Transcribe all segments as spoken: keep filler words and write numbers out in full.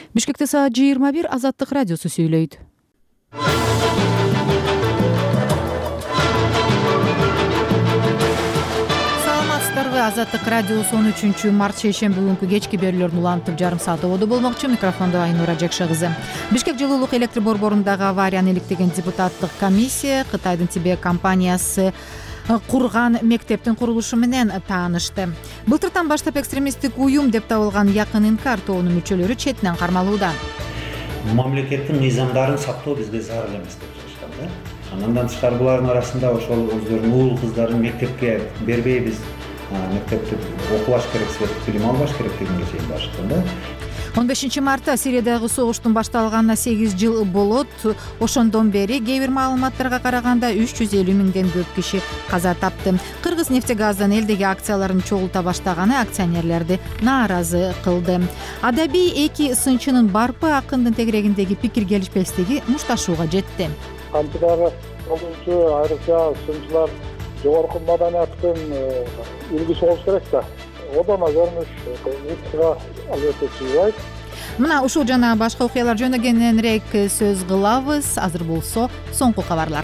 Бишкекте саат жыйырма бир. Азаттык радиосу сүйлөйт. Саламатсыздарбы? Азаттык радиосу он үчүнчү март шейшемби күнкү кечки берүүлөрүн улантып жарым саат ободо болмокчу. Микрофондо Айнура Жекше кызы. Бишкек жылуулук электр борборундагы аварияны иликтеген депутаттык комиссия Кытайдын Тибе компаниясы курган мектептин курулушу менен таанышты. Былтыртан баштап экстремисттик уюм деп табылган Якын Инкар тобунун мүчөлөрү четинен кармалууда. Мамлекеттин мыйзамдарын сактоо бизге зарыл эмес деп жатышкан да. Андан тышкары булардын арасында ошол өздөрүнүн уул кыздарын мектепке бербейбиз, мектепти окубаш керек, светти билим албаш керек дегенге чейин барышкан да. он бешинчи мартта Сириядагы согуштун башталганына сегиз жыл болот. Ошондон бери кээ бир маалыматтарга караганда үч жүз элүү миңден көп киши каза тапты. Кыргыз нефтегаздын элдеги акцияларын чогулта баштаганы акционерлерди нааразы кылды. Адабий эки сынчынын барпы акындын тегерегиндеги пикир келишпестиги мушташууга жетти. Кантидагы болуучу айрыкча сынчылар жогорку маданияттын үлгүсү болуш керек да. Одон көрүнүш мектепке албетте чыйбайт. Мына ушул жана башка окуялар жөнүндө кененирээк сөз кылабыз. Азыр болсо соңку кабарлар.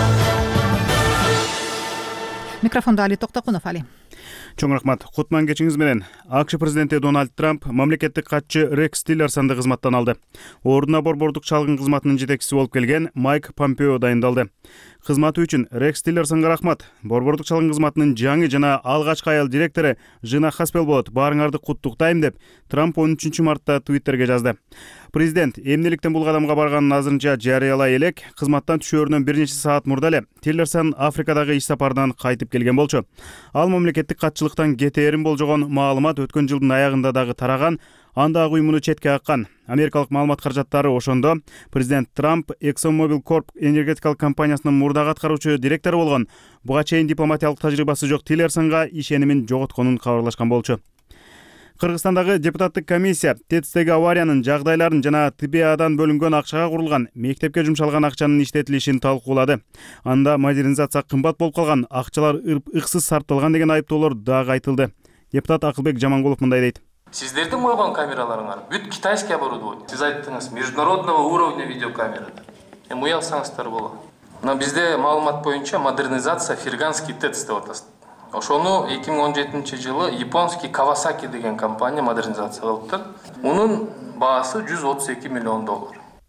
Микрофондо Али Токтокунов. Али. Чоң рахмат. Кутман кечиңиз менен. АКШ президенти Дональд Трамп мамлекеттик катчы Рекс Тиллерсонду кызматтан алды. Ордуна борбордук чалгын кызматынын жетекчиси болуп келген Майк Помпео дайындалды. Кызматы үчүн Рекс Тиллерсонго рахмат. Борбордук чалгын кызматынын жаңы жана алгачкы аял директору Жина Хаспел болот. Баарыңарды куттуктайм деп Трамп он үчүнчү мартта Твиттерге жазды. Президент эмнеликтен бул кадамга барганын азырынча жарыялай элек, кызматтан түшөөрүнөн бир нече саат мурда эле Тиллерсон Африкадагы иш сапарынан кайтып келген болчу. Ал мамлекеттик катчылыктан кетээрин болжогон маалымат өткөн жылдын аягында дагы тараган, анда уюмуну четке каккан. Америкалык маалымат каражаттары ошондо президент Трамп ExxonMobil Corp энергетикалык компаниясынын мурдагы аткаруучу директору болгон, буга чейин дипломатиялык тажрыйбасы жок Тиллерсонго ишенимин жоготконун кабарлашкан болчу. Кыргызстандагы депутаттык комиссия ТЭЦтеги авариянын жагдайларын жана ТБАдан бөлүнгөн акчага курулган мектепке жумшалган акчанын иштетилишин талкуулады. Анда модернизация кымбат болуп калган, акчалар ыксыз сарпталган деген айыптоолор дагы айтылды. Депутат Акылбек Жамангулов мындай дейт. Сиздердин койгон камераларыңар бүт китайский оборудование. Сиз айттыңыз, международного уровня видеокамерада. Эми уялсаңыздар болот. Мына бизде маалымат боюнча модернизация Ферганский ТЭЦ деп атат. Ошону эки миң он жетинчи жылы японский Kawasaki деген компания модернизация кылыптыр. Унун баасы жүз отуз эки миллион доллар.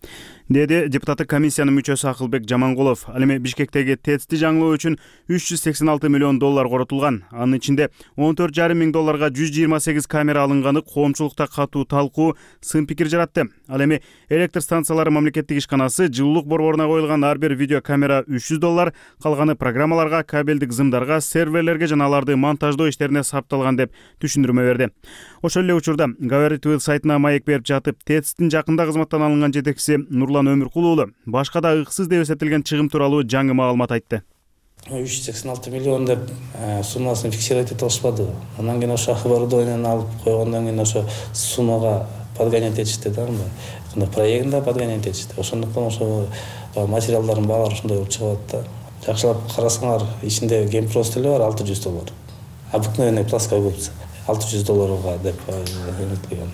Деди депутаттык комиссиянын мүчөсү Акылбек Жамангулов. Ал эми Бишкектеги ТЭЦти жаңылоо үчүн үч жүз сексен алты миллион доллар коротулган. Анын ичинде он төрт жарым миң долларга жүз жыйырма сегиз камера алынганы коомчулукта катуу талкуу, сын пикир жаратты. Ал эми электр станциялары мамлекеттик ишканасы жылуулук борборуна коюлган ар бир видео камера үч жүз доллар, калганы программаларга, кабелдик зымдарга, серверлерге жана аларды монтаждоо иштерине сарпталган деп түшүндүрмө берди. Ошол эле учурда Gaveritwell сайтына маек берип жатып, ТЭЦтин жакында кызматтан алынган жетекчиси Нурлан Өмүркул уулу башка да ыксыз деп эсептелген чыгым тууралуу жаңы маалымат айтты. үч жүз сексен алты миллион деп суммасын фиксировать ете алышпады. Анан кийин ошо оборудованияны алып койгондон кийин ошо суммага подгонять этишти да, мындай проектинде подгонять этишти. Ошондуктан ошо материалдардын баалары ушундай болуп чыгып атты. Жакшылап карасаңар, ичинде гемпрост эле бар алты жүз доллар. Обыкновенный плоская губка алты жүз долларга деп өтүлгөн.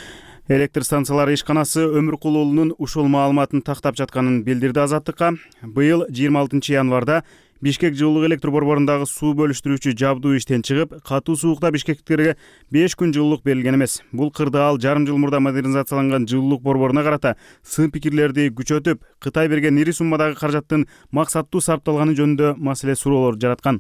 Электр станциялары ишканасы Өмүркул уулунун ушул маалыматын тактап жатканын билдирди Азаттыкка. Быйыл жыйырма алтынчы январда Бишкек жылуулук электр борборундагы суу бөлүштүрүүчү жабдуу иштен чыгып, катуу суукта бишкектиктерге беш күн жылуулук берилген эмес. Бул кырда ал жарым жыл мурда модернизацияланган жылуулук борборуна карата сын пикирлерди күчөтүп, Кытай берген ири суммадагы каражаттын максаттуу сарпталганы жөнүндө маселе суроолор жараткан.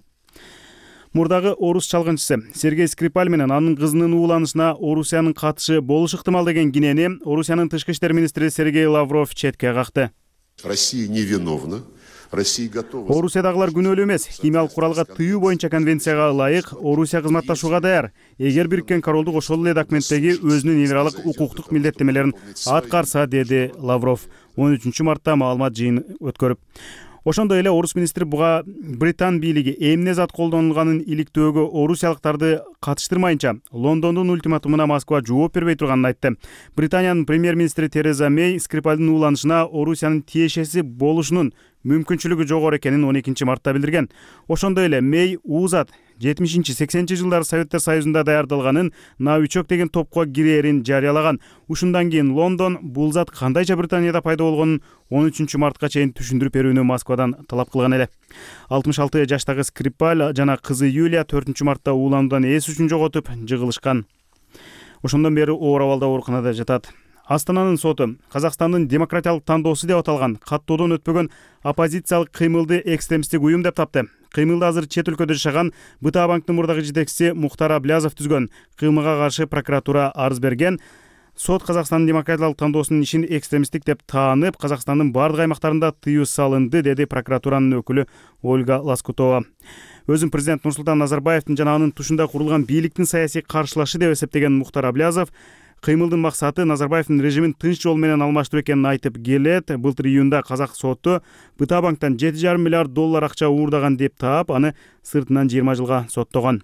Мурдагы орус чалгынчысы Сергей Скрипаль менен анын кызынын ууланышына Орусиянын катышы болушу ыктымал деген кинени Орусиянын тышкы иштер министри Сергей Лавров четке какты. Россия невиновна. Россия готова. Орусиядагылар күнөөлүү эмес. Химиялык куралга тыюу боюнча конвенцияга ылайык Орусия кызматташууга даяр. Эгер Бириккен Королдук ошол эле документтеги өзүнүн нейтралдык укуктук милдеттемелерин аткарса, деди Лавров он үчүнчү мартта маалымат жыйын өткөрүп. Ошондой эле орус министри буга Британ бийлиги эмне зат колдонулганын иликтөөгө орусиялыктарды катыштырмайынча Лондондун ультиматумуна Москва жооп бербей турганын айтты. Британиянын премьер-министри Тереза Мей Скрипальдын ууланышына Орусиянын тиешеси болушунун мүмкүнчүлүгү жогору экенин он экинчи мартта билдирген. Ошондой эле Мэй уузат жетимишинчи сексенинчи жылдары Советтер Союзунда даярдалганын Новичок деген топко кирээрин жарыялаган. Ушундан кийин Лондон бул зат кандайча Британияда пайда болгонун он үчүнчү мартка чейин түшүндүрүп берүүнү Москвадан талап кылган эле. алтымыш алты жаштагы Скрипаль жана кызы Юлия төртүнчү мартта уулануудан эс үчүн жоготуп жыгылышкан. Ошондон бери оор абалда ооруканада жатат. Астананын соту Казакстандын демократиялык тандоосу деп аталган каттоодон өтпөгөн оппозициялык кыймылды экстремисттик уюм деп тапты. Кыймылды азыр чет өлкөдө жашаган Быта банктын мурдагы жетекчиси Мухтар Аблязов түзгөн. Кыймылга каршы прокуратура арыз берген. Сот Казакстандын демократиялык тандоосунун ишин экстремисттик деп таанып, Казакстандын бардык аймактарында тыюу салынды, деди прокуратуранын өкүлү Ольга Лоскутова. Өзүн президент Нурсултан Назарбаевдин жана анын тушунда курулган бийликтин саясий каршылашы деп эсептеген Мухтар Аблязов кыймылдын максаты Назарбаевдин режимин тынч жол менен алмаштыруу экенин айтып келет. Былтыр июнда казак соту Быта банктан жети жарым миллиард доллар акча уурдаган деп таап, аны сыртынан жыйырма жылга соттогон.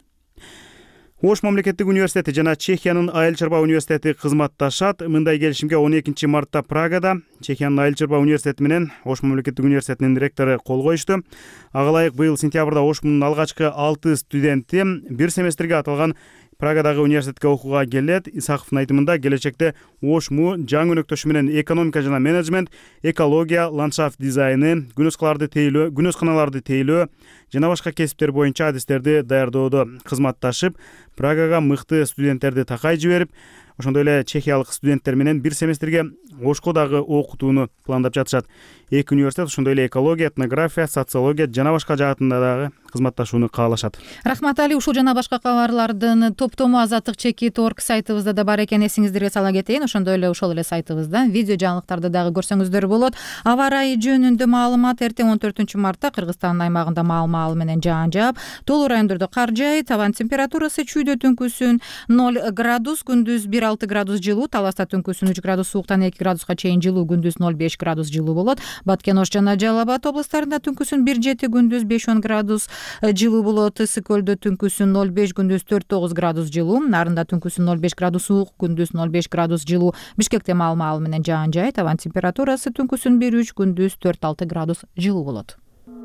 Ош мамлекеттик университети жана Чехиянын Айыл чарба университети кызматташат. Мындай келишимге он экинчи мартта Прагада Чехиянын Айыл чарба университети менен Ош мамлекеттик университетинин ректору кол коюшту. Ага ылайык быйыл сентябрда Ошмунун алгачкы алты студенти бир семестрге аталган Прагадагы университетке окууга келет. Исаковдун айтымында келечекте Ошму жаңы өнөктөшү менен экономика жана менеджмент, экология, ландшафт дизайны, күнөскаларды тейлөө, күнөсканаларды тейлөө жана башка кесиптер боюнча адистерди даярдоодо кызматташып, Прагага мыкты студенттерди такай жиберип, ошондой эле чехиялык студенттер менен бир семестрге Ошко дагы окутууну пландап жатышат. Эки университет ошондой эле экология, этнография, социология жана башка жаатында дагы кызматташууну каалашат. Рахмат Али, ушул жана башка кабарлардын топтому азаттык чекит орг сайтыбызда да бар экен, эсиңиздерге сала кетейин. Ошондой эле ошол эле сайтыбыздан видео жаңылыктарды дагы көрсөңүздөр болот. Аба ырайы жөнүндө маалымат эртең он төртүнчү мартта Кыргызстандын аймагында маал-маал менен жаан жаап, тоолуу райондордо кар жаайт, табан температурасы чүйдө түнкүсүн ноль градус, күндүз бир алты градус жылуу, Таласта түнкүсүн үч градус сууктан эки градуска чейин жылуу, күндүз ноль беш градус жылуу болот. Баткен Ош жана Жалал Абад облустарында түнкүсүн бир жети, күндүз беш он градус жылуу болот. Ысык көлдө түнкүсүн ноль беш, күндүз төрт тогуз градус жылуу, Нарында түнкүсүн ноль беш градус суук, күндүз ноль беш градус жылуу. Бишкекте маал-маал менен жаан жаайт, табан температурасы түнкүсүн бир үч, күндүз төрт алты градус жылуу болот.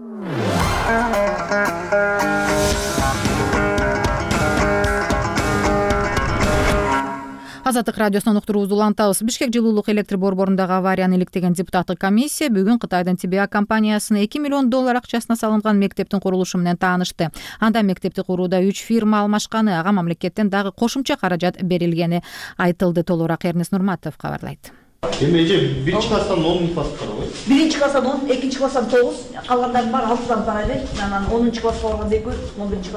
Азаттык радиосунан уктуруубузду улантабыз. Бишкек жылуулук электр борборундагы аварияны иликтеген депутаттык комиссия бүгүн Кытайдын Тибиа компаниясына эки миллион доллар акчасына салынган мектептин курулушу менен таанышты. Анда мектепти курууда үч фирма алмашканы, ага мамлекеттен дагы кошумча каражат берилгени айтылды. Толугураак Эрнес Нурматов кабарлайт. Эми эже биринчи класстан онунчу класска барабы? Биринчи класстан он, экинчи класстан тогуз, калгандардын баары алтыдан параллель. Анан онунчу класска барганда экөө, он биринчи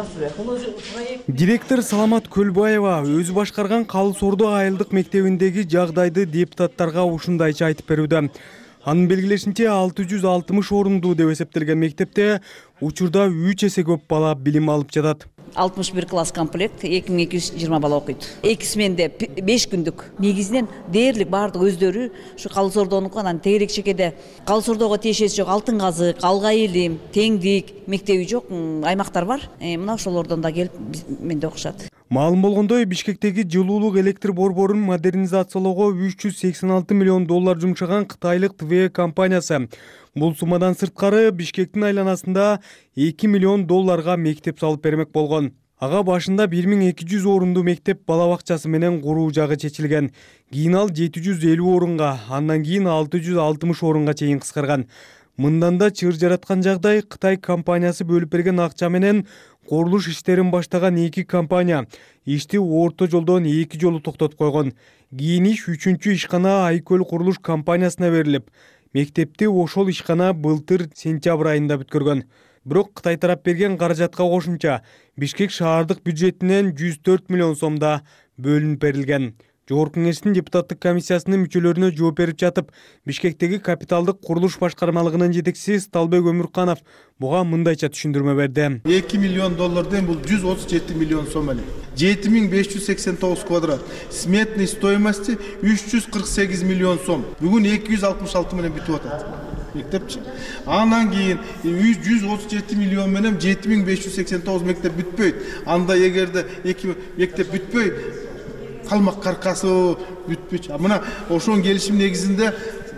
класс. Директор Саламат Көлбаева өзү башкарган Калы Сордо айылдык мектебиндеги жагдайды депутаттарга ушундайча айтып берүүдө. Анын белгилешинче алты жүз алтымыш орунду деп эсептелген мектепте учурда үч эсе көп бала билим алып жатат. алтымыш бир класс комплект, эки миң эки жүз жыйырма бала окуйт. Экиси менде беш күндүк. Негизинен дээрлик баардык өздөрү ушу Калы Сордонуку, анан тегерек чекеде Калы Сордого тиешеси жок Алтын Казык, Алга Илим, Теңдик мектеби жок аймактар бар. Мына ошолордон да келип менде окушат. Маалым болгондой, Бишкектеги жылуулук электр борборун модернизациялоого үч жүз сексен алты миллион доллар жумшаган кытайлык ТВ компаниясы. Бул суммадан сырткары Бишкектин айланасында эки миллион долларга мектеп салып бермек болгон. Ага башында бир миң эки жүз орунду мектеп бала бакчасы менен куруу жагы чечилген. Кийин ал жети жүз элүү орунга, андан кийин алты жүз алтымыш орунга чейин кыскарган. Мындан да чыр жараткан жагдай Кытай компаниясы бөлүп берген акча менен курулуш иштерин баштаган эки компания ишти орто жолдон эки жолу токтотуп койгон. Кийин иш үчүнчү ишкана Айкөл курулуш компаниясына берилип, мектепти ошол ишкана былтыр сентябрь айында бүткөргөн. Бирок Кытай тарап берген каражатка кошумча Бишкек шаардык бюджетинен жүз төрт миллион сомдо бөлүнүп берилген. Жогорку Кеңештин депутаттык комиссиясынын мүчөлөрүнө жооп берип жатып, Бишкектеги капиталдык курулуш башкармалыгынын жетекчиси Сталбек Өмүрканов буга мындайча түшүндүрмө берди. эки миллион доллардан бул жүз отуз жети миллион сом эле. жети миң беш жүз сексен тогуз квадрат. Сметный стоимости үч жүз кырк сегиз миллион сом. Бүгүн эки жүз алтымыш алты менен бүтүп атат. Мектепчи. Андан кийин жүз отуз жети миллион менен жети миң беш жүз сексен тогуз мектеп бүтпөйт. Анда эгерде эки мектеп бүтпөй, калмак каркасы бүтпөчү. Мына ошон келишим негизинде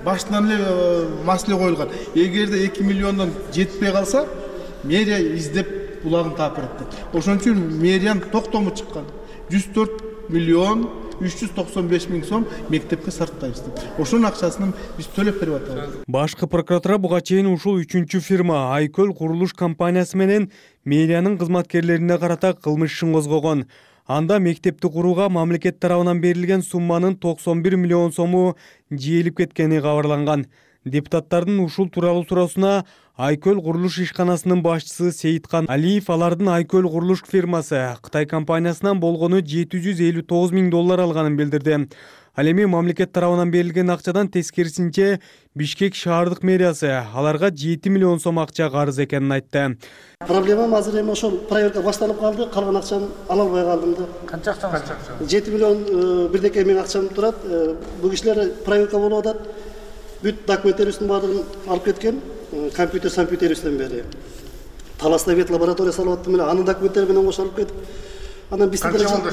башынан эле маселе коюлган. Эгерде эки миллиондон жетпей калса, мэрия издеп булагын таап берет дейт. Ошон үчүн мэриянын токтому чыккан. жүз төрт миллион үч жүз токсон беш миң сом мектепке сарптайбыз деп. Ошонун акчасын биз төлөп берип атабыз. Башкы прокуратура буга чейин ушул үчүнчү фирма Айкөл курулуш компаниясы менен мэриянын кызматкерлерине карата кылмыш ишин козгогон. Анда мектепти курууга мамлекет тарабынан берилген сумманын токсон бир миллион сому жиелип кеткени кабарланган. Депутаттардын ушул тууралуу суроосуна Айкөл курулуш ишканасынын башчысы Сейиткан Алиев алардын Айкөл курулуш фирмасы Кытай компаниясынан болгону жети жүз элүү тогуз миң доллар алганын билдирди. Ал эми мамлекет тарабынан берилген акчадан тескерисинче Бишкек шаардык мэриясы аларга жети миллион сом акча карыз экенин айтты. Проблема азыр эми ошол проверка башталып калды, калган акчаны ала албай калдым да. Канча акча? жети миллион бирдеке миң акчам турат. Бул кишилер проверка болуп атат. Бүт документтерибиздин баардыгын алып кеткен. Компьютер компьютерибизден бери. Таласта бет лаборатория салып аттым эле, анын документтери менен кошо алып кетип. Анан бизде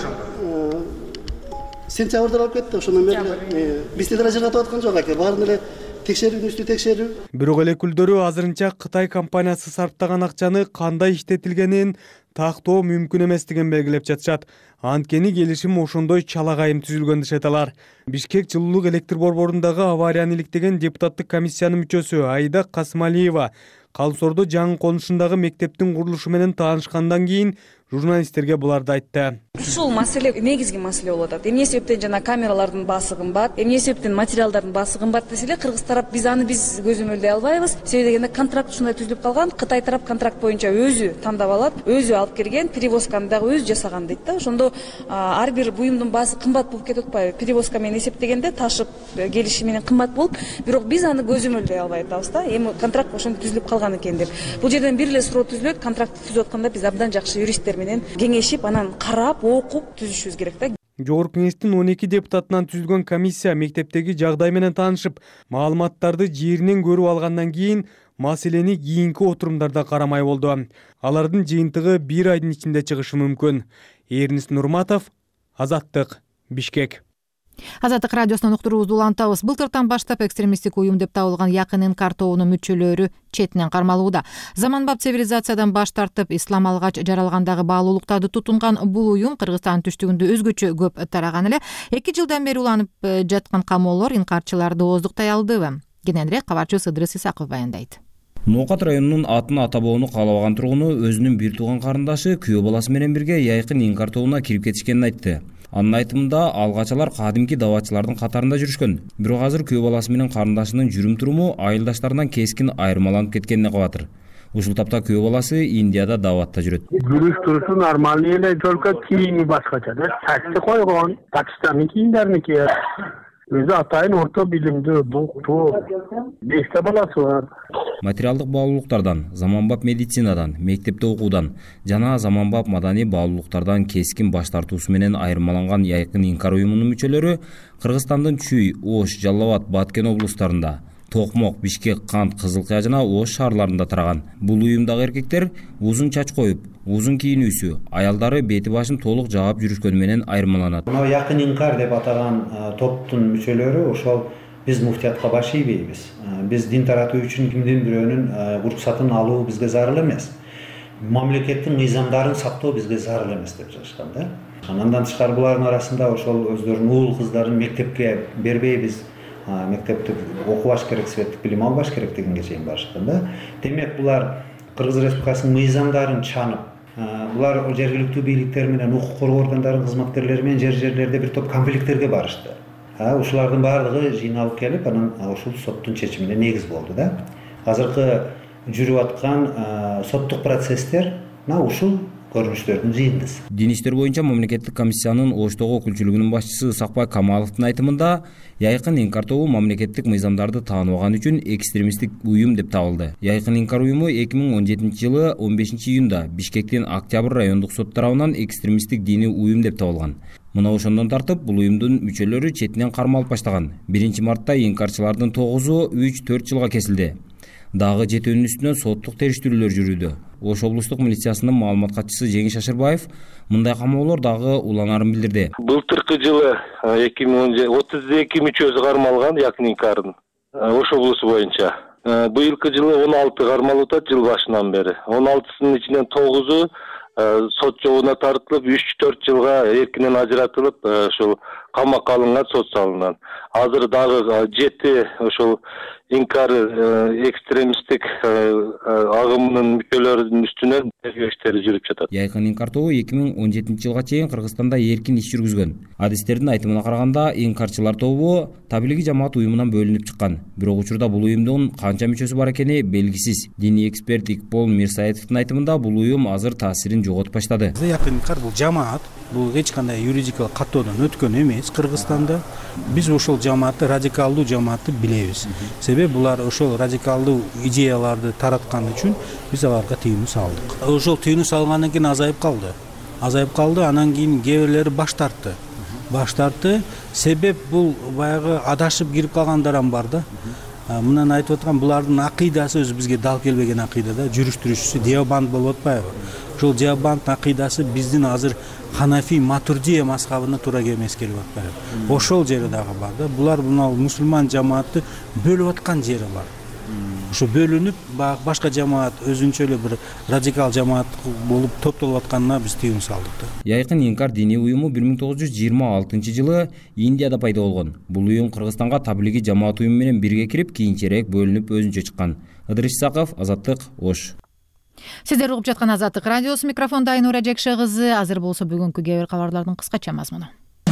сентябрда алып кетти, ошондон бери бизде деле ажыратып аткан жок экен. Баарын эле текшерүүнүн үстү текшерүү. Бирок эле өкүлдөрү азырынча Кытай компаниясы сарптаган акчаны кандай иштетилгенин тактоо мүмкүн эмес деген белгилеп жатышат. Анткени келишим ошондой чалагайым түзүлгөн дешет алар. Бишкек жылуулук электр борборундагы аварияны иликтеген депутаттык комиссиянын мүчөсү Айда Касымалиева Калсордо жаңы конушундагы мектептин курулушу менен таанышкандан кийин журналисттерге буларды айтты. Ушул маселе негизги маселе болуп атат. Эмне себептен жана камералардын баасы кымбат, эмне себептен материалдардын баасы кымбат десе эле кыргыз тарап биз аны биз көзөмөлдөй албайбыз. Себеби дегенде контракт ушундай түзүлүп калган. Кытай тарап контракт боюнча өзү тандап алат, өзү алып келген, перевозканы дагы өзү жасаган дейт да. Ошондо ар бир буюмдун баасы кымбат болуп кетип атпайбы? Перевозка менен эсептегенде ташып келиши менен кымбат болуп, бирок биз аны көзөмөлдөй албай атабыз да. Эми контракт ошентип түзүлүп калган экен деп. Бул жерден бир эле суроо түзүлөт. Контрактты түзүп атканда биз абдан жакшы юристтер менен кеңешип, анан карап, окуп түзүшүбүз керек да. Жогорку кеңештин он эки депутатынан түзүлгөн комиссия мектептеги жагдай менен таанышып, маалыматтарды жеринен көрүп алгандан кийин маселени кийинки отурумдарда карамай болду. Алардын жыйынтыгы бир айдын ичинде чыгышы мүмкүн. Эрнис Нурматов, Азаттык, Бишкек. Азаттык радиосунан уктуруубузду улантабыз. Былтыртан баштап экстремисттик уюм деп табылган Якын Инкар тобунун мүчөлөрү четинен кармалууда. Заманбап цивилизациядан баш тартып, ислам алгач жаралгандагы баалуулуктарды тутунган бул уюм Кыргызстан түштүгүндө өзгөчө көп тараган эле. эки жылдан бери уланып жаткан камоолор инкарчыларды ооздуктай алдыбы? Кененирээк кабарчыбыз Ыдырыс Исаков баяндайт. Ноокат районунун атын атабоону каалабаган тургуну өзүнүн бир тууган карындашы күйөө баласы менен бирге Якын Инкар тобуна кирип кетишкенин айтты. Анын айтымында алгачалар кадимки даватчылардын катарында жүрүшкөн. Бирок азыр күйөө баласы менен карындашынын жүрүм туруму айылдаштарынан кескин айырмаланып кеткенине кабатыр. Ушул тапта күйөө баласы Индияда даватта жүрөт. Жүрүш турушу нормальный эле, только кийими башкача да. Сачты койгон, Пакистандын кийимдериники. Өзү атайын орто билимдүү, доктор, беште баласы бар. Материалдык баалуулуктардан, заманбап медицинадан, мектепте окуудан жана заманбап маданий баалуулуктардан кескин баш тартуусу менен айырмаланган Якын Инкар уюмунун мүчөлөрү Кыргызстандын Чүй, Ош, Жалал Абад, Баткен облустарында, Токмок, Бишкек, Кант, Кызылкая жана Ош шаарларында тараган. Бул уюмдагы эркектер узун чач коюп, узун кийинүүсү, аялдары бети башын толук жаап жүрүшкөнү менен айырмаланат. Мына Якын Инкар деп атаган топтун мүчөлөрү ошол биз муфтиятка баш ийбейбиз. Биз дин таратуу үчүн кимдин бирөөнүн уруксатын алуу бизге зарыл эмес. Мамлекеттин мыйзамдарын сактоо бизге зарыл эмес деп жатышкан да. Андан тышкары булардын арасында ошол өздөрүнүн уул кыздарын мектепке бербейбиз. Мектепте окубаш керек, светтик билим албаш керек дегенге чейин барышкан да. Демек булар Кыргыз Республикасынын мыйзамдарын чанып, булар жергиликтүү бийликтер менен укук коргоо органдарынын кызматкерлери менен жер-жерлерде бир топ конфликттерге барышты. Ушулардын баардыгы жыйналып келип, анан ушул соттун чечимине негиз болду да. Азыркы жүрүп аткан соттук процесстер мына ушул көрүнүштөрдүн жыйындысы. Дин иштер боюнча мамлекеттик комиссиянын Оштогу өкүлчүлүгүнүн башчысы Ысакбай Камаловдун айтымында Якын Инкар тобу мамлекеттик мыйзамдарды тааныбаган үчүн экстремисттик уюм деп табылды. Якын Инкар уюму эки миң он жетинчи жылы он бешинчи июнда Бишкектин Октябрь райондук сот тарабынан экстремисттик диний уюм деп табылган. Мына ошондон тартып бул уюмдун мүчөлөрү четинен кармалып баштаган. биринчи мартта инкарчылардын тогузу үч төрт жылга кесилди. Дагы жетөөнүн үстүнөн соттук териштирүүлөр жүрүүдө. Ош облустук милициясынын маалымат катчысы Жеңиш Ашырбаев мындай камоолор дагы уланарын билдирди. Былтыркы жылы эки миң он жети отуз эки мүчөсү кармалган Якын Инкардын. Ошо облусу боюнча быйылкы жылы он алты кармалып атат жыл башынан бери. он алтысынын ичинен тогузу сот жобуна тартылып, үч төрт жылга эркинен ажыратылып, ошол камакка алынган, сот салынган. Азыр дагы жети ошол инкар экстремисттик агымынын мүчөлөрүнүн үстүнөн тергөө иштери жүрүп жатат. Яйкын инкар тобу эки миң он жетинчи жылга чейин Кыргызстанда эркин иш жүргүзгөн. Адистердин айтымына караганда, инкарчылар тобу Таблиги жамаат уюмунан бөлүнүп чыккан. Бирок учурда бул уюмдун канча мүчөсү бар экени белгисиз. Диний эксперт Икбол Мирсаитовдун айтымында, бул уюм азыр таасирин жоготуп баштады. Яйкын инкар бул жамаат, бул эч кандай юридикалык каттоодон өткөн эмес Кыргызстанда. Биз ошол жамаатты, радикалдуу жамаатты билебиз. Себеби булар ошол радикалдуу идеяларды тараткан үчүн биз аларга тыюу салдык. Ошол тыюу салгандан кийин азайып калды. Азайып калды, анан кийин кээ бирлери баш тартты. Баш тартты. Себеп бул баягы адашып кирип калгандар бар да. Мындан айтып аткан булардын акыйдасы өзү бизге дал келбеген акыйда да, жүрүштүрүүчүсү Диабанд болуп атпайбы? Ошол Диабанд акыйдасы биздин азыр Ханафи Матурдия мазхабына туура келмес келип атпайбы? Ошол жери дагы бар да. Булар мына мусулман жамаатты бөлүп аткан жери бар. Ошо бөлүнүп, башка жамаат өзүнчө эле бир радикал жамаат болуп топтолуп атканына биз тыюу салдык да. Яйкын инкар диний уюму бир миң тогуз жүз жыйырма алтынчы жылы Индияда пайда болгон. Бул уюм Кыргызстанга Таблиги жамаат уюму менен бирге кирип, кийинчерээк бөлүнүп өзүнчө чыккан. Ыдырыш Исаков, Азаттык, Ош. Сиздер угуп жаткан Азаттык радиосу, микрофондо Айнура Жекше кызы. Азыр болсо бүгүнкү кээ бир кабарлардын кыскача мазмуну.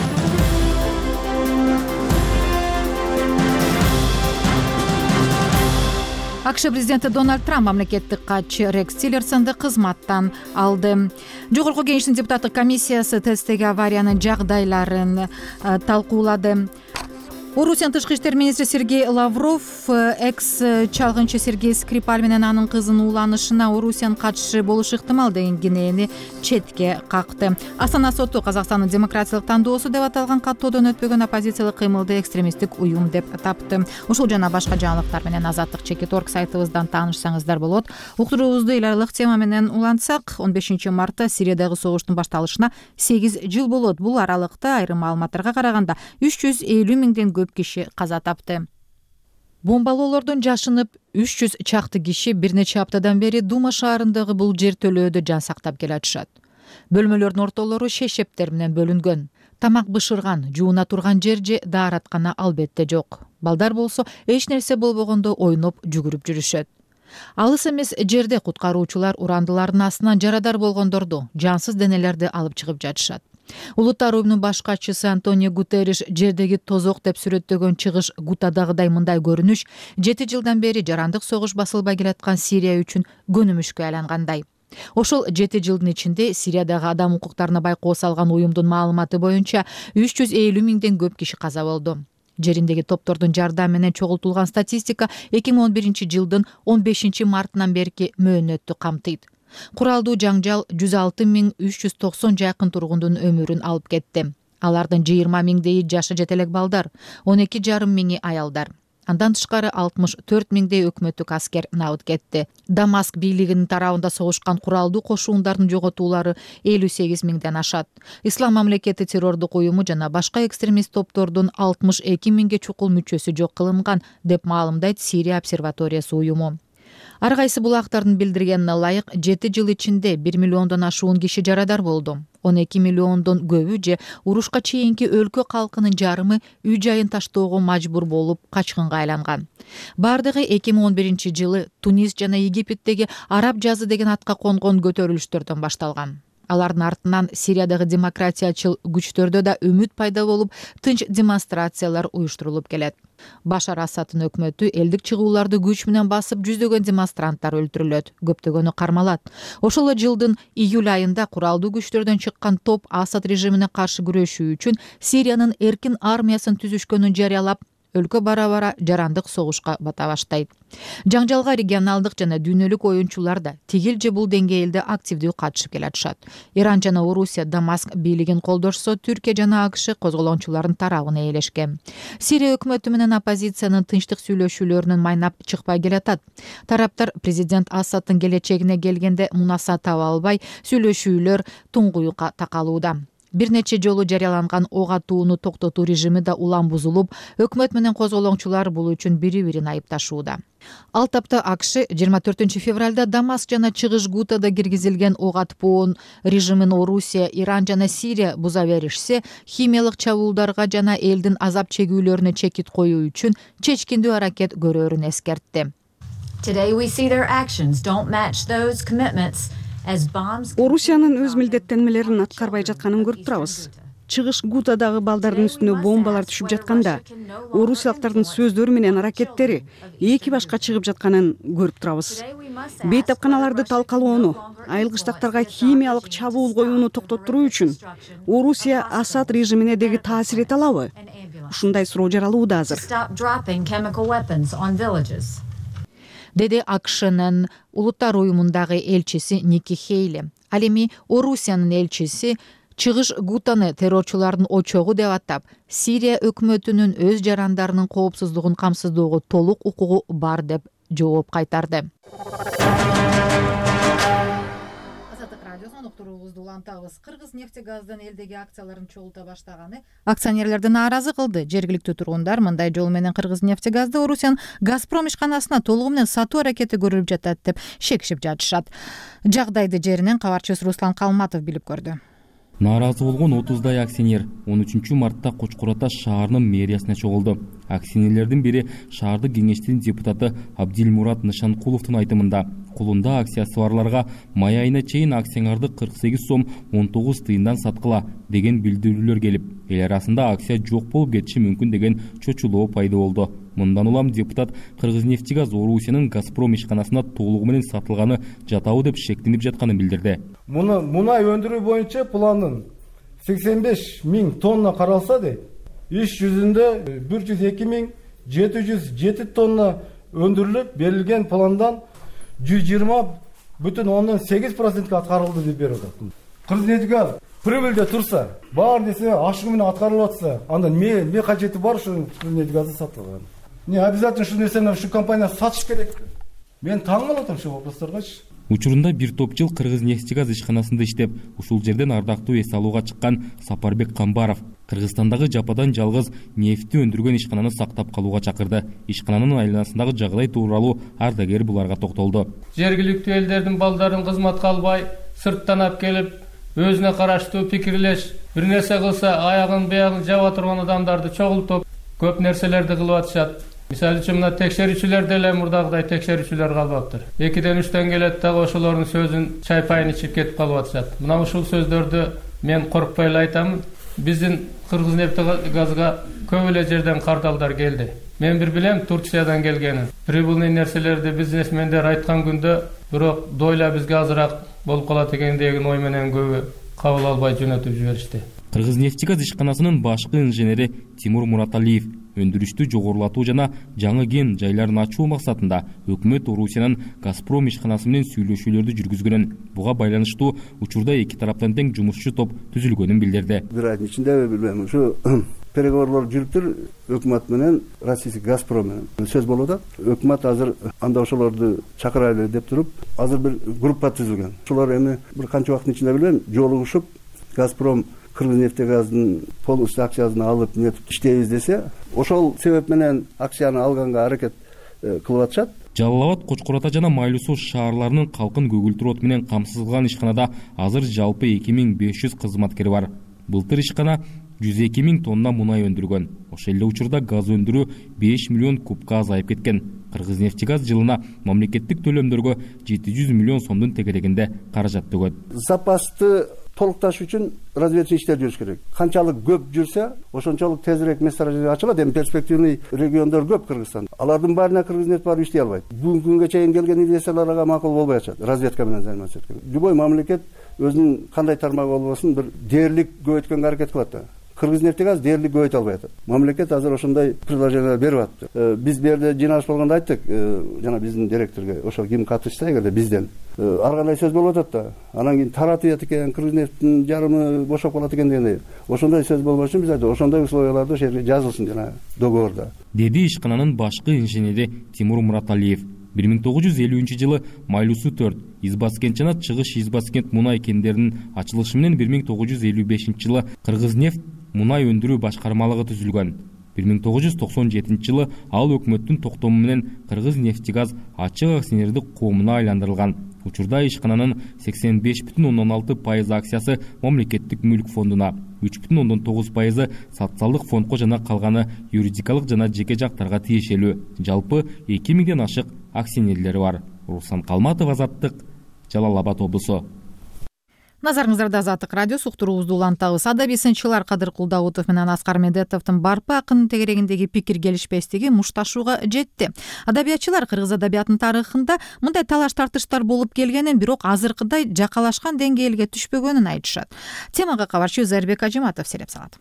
АКШ президенти Дональд Трамп мамлекеттик катчы Рекс Тиллерсонду кызматтан алды. Жогорку кеңештин депутаттык комиссиясы ТЭЦтеги авариянын жагдайларын талкуулады. Орусиянын тышкы иштер министри Сергей Лавров экс чалгынчы Сергей Скрипаль менен анын кызынын ууланышына Орусиянын катышы болушу ыктымал деген кенени четке какты. Астана соту Казакстандын демократиялык тандоосу деп аталган каттоодон өтпөгөн оппозициялык кыймылды экстремисттик уюм деп тапты. Ушул жана башка жаңылыктар менен Азаттык чекит точка орг сайтыбыздан таанышсаңыздар болот. Уктуруубузду эл аралык тема менен улантсак, он бешинчи мартта Сириядагы согуштун башталышына сегиз жыл болот. Бул аралыкта айрым маалыматтарга караганда үч жүз элүү миңден көп киши каза тапты. Бомбалоолордон жашынып үч жүз чакты киши бир нече аптадан бери Дума шаарындагы бул жертөлөөдө жан сактап келатышат. Бөлмөлөрдүн ортолору шешептер менен бөлүнгөн. Тамак бышырган, жууна турган жер же даараткана албетте жок. Балдар болсо эч нерсе болбогондо ойноп жүгүрүп жүрүшөт. Алыс эмес жерде куткаруучулар урандылардын астынан жарадар болгондорду, жансыз денелерди алып чыгып жатышат. Улуттар уюмунун баш катчысы Антонио Гутерриш жердеги тозок деп сүрөттөгөн чыгыш Гутадагыдай мындай көрүнүш жети жылдан бери жарандык согуш басылбай келаткан Сирия үчүн көнүмүшкө айлангандай. Ошол жети жылдын ичинде Сириядагы адам укуктарына байкоо салган уюмдун маалыматы боюнча үч жүз элүү миңден көп киши каза болду. Жериндеги топтордун жардамы менен чогултулган статистика эки миң он биринчи жылдын он бешинчи мартынан берки мөөнөттү камтыйт. Куралдуу жаңжал жүз алты миң үч жүз токсон жакын тургундун өмүрүн алып кетти. Алардын жыйырма миңдейи жашы жете элек балдар, он эки жарым миңи аялдар. Андан тышкары алтымыш төрт миңдей өкмөттүк аскер набыт кетти. Дамаск бийлигинин тарабында согушкан куралдуу кошуундардын жоготуулары элүү сегиз миңден ашат. Ислам мамлекети террордук уюму жана башка экстремист топтордун алтымыш эки миңге чукул мүчөсү жок кылынган деп маалымдайт Сирия обсерваториясы уюму. Ар кайсы булактардын билдиргенине ылайык жети жыл ичинде бир миллиондон ашуун киши жарадар болду. он эки миллиондон көбү же урушка чейинки өлкө калкынын жарымы үй жайын таштоого мажбур болуп качкынга айланган. Бардыгы эки миң он биринчи жылы Тунис жана Египтеги Араб жазы деген атка конгон көтөрүлүштөрдөн башталган. Алардын артынан Сириядагы демократиячыл күчтөрдө да үмүт пайда болуп, тынч демонстрациялар уюштурулуп келет. Башар Асадтын өкмөтү элдик чыгууларды күч менен басып, жүздөгөн демонстранттар өлтүрүлөт, көптөгөнү кармалат. Ошол жылдын июль айында куралдуу күчтөрдөн чыккан топ Асад режимине каршы күрөшүү үчүн Сириянын эркин армиясын түзүшкөнүн жарыялап, өлкө бара-бара жарандык согушка бата баштайт. Жаңжалга регионалдык жана дүйнөлүк оюнчулар да тигил же бул деңгээлде активдүү катышып келатышат. Иран жана Орусия Дамаск бийлигин колдошсо, Түркия жана АКШ козголоончулардын тарабына ээлешкен. Сирия өкмөтү менен оппозициянын тынчтык сүйлөшүүлөрүнүн майнап чыкпай келатат. Тараптар президент Асадтын келечегине келгенде мунаса таба албай, сүйлөшүүлөр туңгуюкка такалууда. Бир нече жолу жарыяланган ок атууну токтотуу режими да улам бузулуп, өкмөт менен козголоңчулар бул үчүн бири-бирин айыпташууда. Ал тапта АКШ жыйырма төртүнчү февралда Дамаск жана Чыгыш Гутада киргизилген ок атпоонун режимин Орусия, Иран жана Сирия буза беришсе, химиялык чабуулдарга жана элдин азап чегүүлөрүнө чекит коюу үчүн чечкиндүү аракет көрөөрүн эскертти. Today we see their actions don't match those commitments. Орусиянын өз милдеттенмелерин аткарбай жатканын көрүп турабыз. Чыгыш Гутадагы балдардын үстүнө бомбалар түшүп жатканда, орусиялыктардын сөздөрү менен аракеттери эки башка чыгып жатканын көрүп турабыз. Бейтапканаларды талкалоону, айылгычтактарга химиялык чабуул коюуну токтоттуруу үчүн Орусия Асад режимине деги таасир эте алабы? Ушундай суроо жаралууда азыр. Деди АКШнын улуттар уюмундагы элчиси Ники Хейли. Ал эми Орусиянын элчиси Чыгыш Гутаны террорчулардын очогу деп атап, Сирия өкмөтүнүн өз жарандарынын коопсуздугун камсыздоого толук укугу бар деп жооп кайтарды. Кыргыз нефтегаздын элдеги акцияларын чогулта баштаганы акционерлерди нааразы кылды. Жергиликтүү тургундар мындай жол менен Кыргыз нефтегазды Орусиянын Газпром ишканасына толугу менен сатуу аракети көрүлүп жатат деп шекишип жатышат. Жагдайды жеринен кабарчыбыз Руслан Калматов билип көрдү. Нааразы болгон отуздай акционер он үчүнчү мартта Кочкор Ата шаарынын мэриясына чогулду. Акционерлердин бири шаардык кеңештин депутаты Абдилмурат Нышанкуловдун айтымында, колунда акциясы барларга май айына чейин акцияңарды кырк сегиз сом он тогуз тыйындан саткыла деген билдирүүлөр келип, эл арасында акция жок болуп кетиши мүмкүн деген чочулоо пайда болду. Мындан улам депутат Кыргызнефтегаз Орусиянын Газпром ишканасына толугу менен сатылганы жатабы деп шектенип жатканын билдирди. Муну мунай өндүрүү боюнча пландын сексен беш миң тонна каралса да, иш жүзүндө бир жүз эки миң жети жүз жети тонна өндүрүлүп, берилген пландан жүз жыйырма бүтүн ондон сегиз процентке аткарылды деп берип атат. Кыргызнефтегаз прибыльде турса, бар десе ашыгы менен аткарылып атса, анда эмне эмне кажети бар ушу Кыргызнефтегазды сатып алган? Не обязательно ушул нерсени ушу компания сатыш керек. Мен таң калып атам ушул вопростаргачы. Учурунда бир топ жыл Кыргызнефтегаз ишканасында иштеп, ушул жерден ардактуу эс алууга чыккан Сапарбек Камбаров Кыргызстандагы жападан жалгыз нефти өндүргөн ишкананы сактап калууга чакырды. Ишкананын айланасындагы жагдай тууралуу ардагер буларга токтолду. Жергиликтүү элдердин балдарын кызматка албай, сырттан алып келип, өзүнө караштуу пикирлеш, бир нерсе кылса аягын биягын жаба турган адамдарды чогултуп, көп нерселерди кылып атышат. Мисалы үчүн мына текшерүүчүлөр деле мурдагыдай текшерүүчүлөр калбаптыр. экиден үчтөн келет дагы ошолордун сөзүн чайпайын ичип кетип калып атышат. Мына ушул сөздөрдү мен коркпой эле айтамын. Биздин Кыргызнефтегазга көп эле жерден кардалдар келди. Мен бир билем Турциядан келгенин. Прибыльный нерселерди бизнесмендер айткан күндө, бирок дойла бизге азыраак болуп калат экен деген ой менен көбү кабыл албай жөнөтүп жиберишти. Кыргызнефтегаз ишканасынын башкы инженери Тимур Мураталиев өндүрүштү жогорулатуу жана жаңы кен жайларын ачуу максатында өкмөт Орусиянын Газпром ишканасы менен сүйлөшүүлөрдү жүргүзгөнүн, буга байланыштуу учурда эки тараптан тең жумушчу топ түзүлгөнүн билдирди. Бир айдын ичинде билбейм, ушу переговорлор жүрүптүр өкмөт менен Российский Газпром менен. Сөз болуп атат. Өкмөт азыр анда ошолорду чакырайлы деп туруп, азыр бир группа түзүлгөн. Ошолор эми бир канча убакыттын ичинде билбейм, жолугушуп Газпром Кыргызнефтегаздын полностью акциясын алып нетип иштейбиз десе, ошол себеп менен акцияны алганга аракет кылып атышат. Жалал Абад, Кочкор Ата жана Майлуу Суу шаарларынын калкын көгүлтүрүү оту менен камсыздалган ишканада азыр жалпы эки миң беш жүз кызматкер бар. Былтыр ишкана жүз эки миң тонна мунай өндүргөн. Ошол эле учурда газ өндүрүү беш миллион кубка азайып кеткен. Кыргызнефтегаз жылына мамлекеттик төлөмдөргө жети жүз миллион сомдун тегерегинде каражат төгөт. Запасты толукташ үчүн разведчий иштер жүрүш керек. Канчалык көп жүрсө, ошончолук тезирээк месторождение ачылат. Эми перспективный региондор көп Кыргызстанда. Алардын баарына Кыргызнефть барып иштей албайт. Бүгүнкү күнгө чейин келген инвесторлорго макул болбой атышат. Разведка менен заниматься эткен. Любой мамлекет өзүнүн кандай тармагы болбосун бир дээрлик көбөйткөнгө аракет кылат да. Кыргызнефтегаз дээрлик көбөйтө албай атат. Мамлекет азыр ошондой предложение берип атты. Биз бу жерде жыйналыш болгондо айттык, жана биздин директорго, ошо ким катышса эгерде бизден ар кандай сөз болуп атат да. Анан кийин таратып экен, Кыргызнефттин жарымы бошоп калат экен дегендей. Ошондой сөз болбош үчүн биз айттык, ошондой условияларды ошол жерге жазылсын жана договордо. Деди ишкананын башкы инженери Тимур Мураталиев. бир миң тогуз жүз элүүнчү жылы Майлуу төрт Избаскент жана Чыгыш Избаскент мунай кендеринин ачылышы менен бир миң тогуз жүз элүү бешинчи жылы Кыргызнефть мунай өндүрүү башкармалыгы түзүлгөн. бир миң тогуз жүз токсон жетинчи жылы ал өкмөттүн токтому менен Кыргызнефтегаз ачык акционердик коомуна айландырылган. Учурда ишкананын сексен беш бүтүн ондон алты пайыз акциясы мамлекеттик мүлк фондуна, үч бүтүн ондон тогуз пайызы социалдык фондко жана калганы юридикалык жана жеке жактарга тиешелүү. Жалпы эки миңден ашык акционерлери бар. Руслан Калматов, Азаттык, Жалал Абад облусу. Назарыңыздарда Азаттык радио суктуруубузду улантабыз. Адаби сынчылар Кадыркул Даутов менен Аскар Медетовдун барпы акынын тегерегиндеги пикир келишпестиги мушташууга жетти. Адабиятчылар кыргыз адабиятынын тарыхында мындай талаш тартыштар болуп келгенин, бирок азыркыдай жакалашкан деңгээлге түшпөгөнүн айтышат. Темага кабарчы Зарбек Ажиматов селеп салат.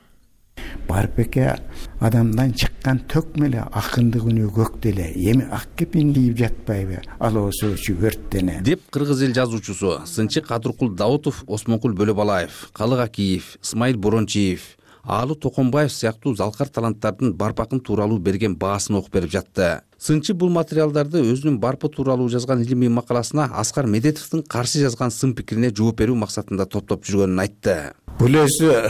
Барбеке адамдан чыккан төк меле акынды күнү көктеле эми ак кепин кийип жатпайбы ал осучу өрттене деп кыргыз эл жазуучусу сынчы Кадыркул Даутов, Осмонкул Бөлөбалаев, Калык Акиев, Исмайыл Борончиев, Аалы Токонбаев сыяктуу залкар таланттардын барпакын тууралуу берген баасын окуп берип жатты. Сынчы бул материалдарды өзүнүн барпы тууралуу жазган илимий макаласына Аскар Медетовдун каршы жазган сын пикирине жооп берүү максатында топтоп жүргөнүн айтты. Бул өзү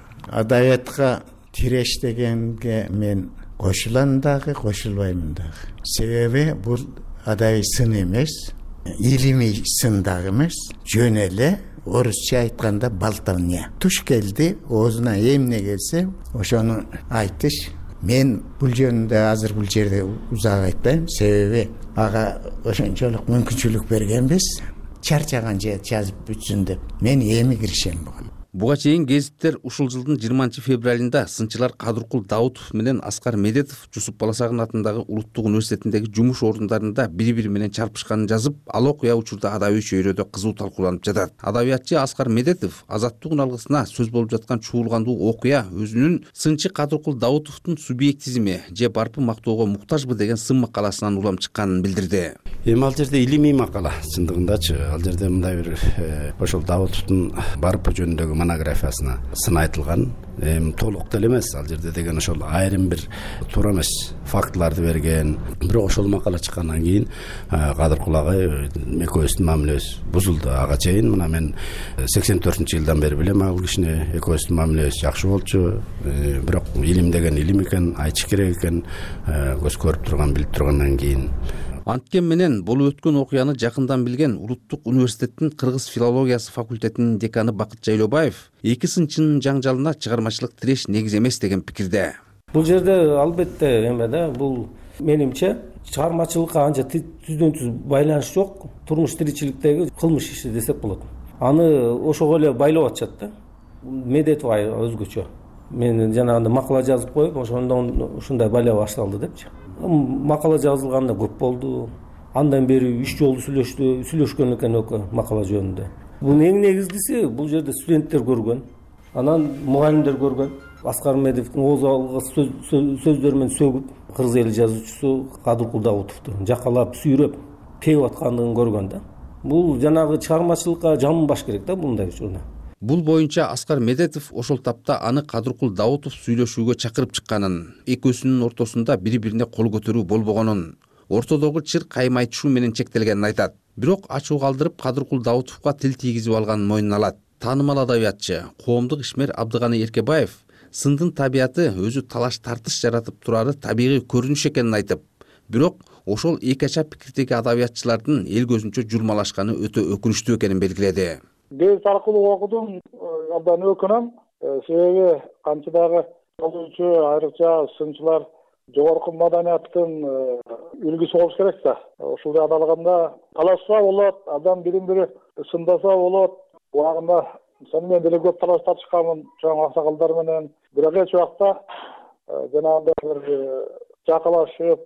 адабиятка тирештегенге мен кошулам дагы, кошулбаймын дагы. Себеби бул адабий сын эмес, илимий сын дагы эмес, жөн эле орусча айтканда болтовня. Туш келди, оозуна эмне келсе, ошону айтыш. Мен бул жөнүндө азыр бул жерде узак айтпайм, себеби ага ошончолук мүмкүнчүлүк бергенбиз. Чарчаган же жазып бүтсүн деп мен эми киришем болгон. Буга чейин гезиттер ушул жылдын жыйырманчы февралында сынчылар Кадыркул Даутов менен Аскар Медетов Жусуп Баласагын атындагы Улуттук университетиндеги жумуш орундарында бири-бири менен чарпышканын жазып, ал окуя учурда адабий чөйрөдө кызуу талкууланып жатат. Адабиятчы Аскар Медетов Азаттык алгысына сөз болуп жаткан чуулгандуу окуя өзүнүн сынчы Кадыркул Даутовдун субъектизми же барпы мактоого муктажбы деген сын макаласынан улам чыкканын билдирди. Эми ал жерде илимий макала, чындыгындачы ал жерде мындай бир ошол Даутовдун барпы жөнүндөгү монографиясына сын айтылган. Эми толук деле эмес, ал жерде деген ошол айрым бир туура эмес фактыларды берген. Бирок ошол макала чыккандан кийин Кадыркул агай экөөбүздүн мамилебиз бузулду. Ага чейин мына мен сексен төртүнчү жылдан бери билем ал кишини, экөөбүздүн мамилебиз жакшы болчу. Бирок илим деген илим экен, айтыш керек экен, көз көрүп турган, билип тургандан кийин. Анткен менен болуп өткөн окуяны жакындан билген Улуттук университеттин кыргыз филологиясы факультетинин деканы Бакыт Жайлообаев эки сынчынын жаңжалына чыгармачылык тиреш негиз эмес деген пикирде. Бул жерде албетте эме да, бул менимче чыгармачылыкка анча түздөн түз байланыш жок, турмуш тиричиликтеги кылмыш иши десек болот. Аны ошого эле байлап атышат да. Медетов өзгөчө. Мен жанагындай макала жазып коюп, ошондон ушундай байлап башталды депчи. Макала жазылганда көп болду. Андан бери үч жолу сүйлөштү, сүйлөшкөн экен өкө макала жөнүндө. Бул эң негизгиси бул жерде студенттер көргөн, анан мугалимдер көргөн. Аскар Медетовдун ооз алгыс сөздөрү менен сөгүп, кыргыз эл жазуучусу Кадыркул Даутовду жакалап, сүйрөп, кейип аткандыгын көргөн да. Бул жанагы чыгармачылыкка жамынбаш керек да мындай учурда. Бул боюнча Аскар Медетов ошол тапта аны Кадыркул Даутов сүйлөшүүгө чакырып чыкканын, экөөсүнүн ортосунда бири-бирине кол көтөрүү болбогонун, ортодогу чыр кайым айтышуу менен чектелгенин айтат. Бирок ачуу калтырып Кадыркул Даутовго тил тийгизип алганын мойнуна алат. Таанымал адабиятчы, коомдук ишмер Абдыганы Эркебаев сындын табияты өзү талаш тартыш жаратып турары табигый көрүнүш экенин айтып, бирок ошол эки ача пикирдеги адабиятчылардын эл көзүнчө журмалашканы өтө өкүнүчтүү экенин белгиледи. Гезит аркылуу окудум, абдан өкүнөм. Себеби канчадагы жазуучу, айрыкча сынчылар жогорку маданияттын үлгүсү болуш керек да. Ушул адалганда талашса болот, адам бири-бири сындаса болот. Убагында сен менен деле көп талаш тартышканмын чоң аксакалдар менен. Бирок эч убакта жанагындай бир жакалашып,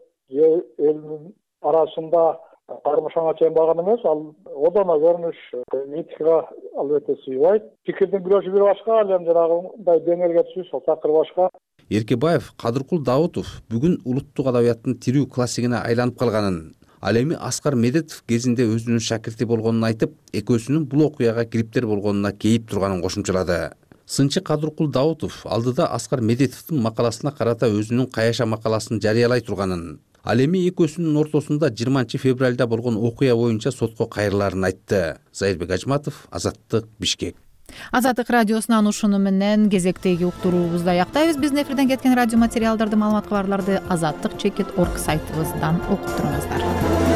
элдин арасында кармашаңа чейин барган эмес. Ал одоно көрүнүш, этикага албетте сыйбайт. Пикирдин күрөшү бир башка, ал эми жанагындай деңгээлге түшүш, ал такыр башка. Эркебаев Кадыркул Даутов бүгүн улуттук адабияттын тирүү классигине айланып калганын, ал эми Аскар Медетов кезинде өзүнүн шакирти болгонун айтып, экөөсүнүн бул окуяга кириптер болгонуна кейип турганын кошумчалады. Сынчы Кадыркул Даутов алдыда Аскар Медетовдун макаласына карата өзүнүн каяша макаласын жарыялай турганын, Ал эми экөөсүнүн ортосунда жыйырманчы февралда болгон окуя боюнча сотко кайрылаарын айтты. Зайырбек Ажматов, Азаттык, Бишкек. Азаттык радиосунан ушуну менен кезектеги уктуруубузду аяктайбыз. Биздин эфирден кеткен радио материалдарды, маалымат кабарларды азаттык чекит орг сайтыбыздан окуп туруңуздар.